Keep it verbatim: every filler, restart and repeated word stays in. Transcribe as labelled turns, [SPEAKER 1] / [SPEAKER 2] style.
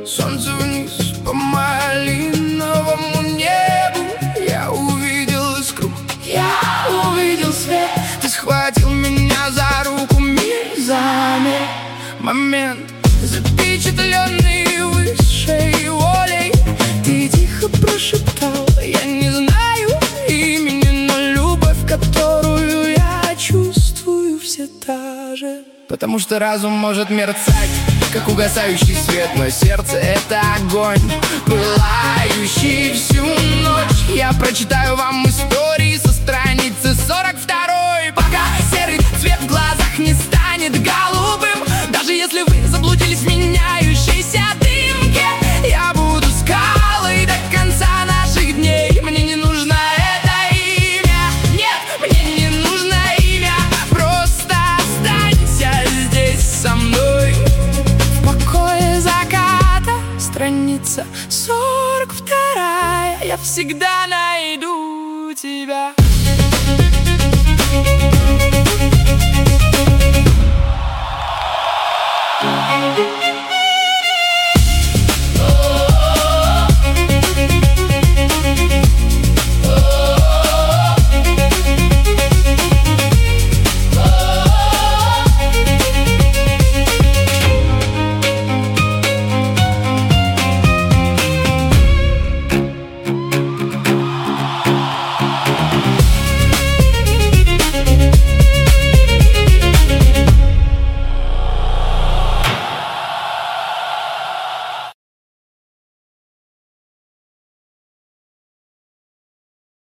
[SPEAKER 1] Солнце вниз по малиновому небу. Я увидел искру, я увидел свет. Ты схватил меня за руку, мир замер. Момент, запечатленный высшей волей. Ты тихо прошептал: я не знаю имени, но любовь, которую я чувствую, все та же. Потому что разум может мерцать, как угасающий свет, но сердце — это огонь, пылающий всю ночь. Я прочитаю вам истории со страницы сорок второй, пока серый цвет в глазах не станет голубым. Даже если вы заблудились в меняющейся дымке, я буду скалой до конца наших дней. Мне не нужно это имя, нет, мне не нужно имя. Просто останься здесь со мной. В покое заката, страница сорок вторая. Я всегда найду тебя.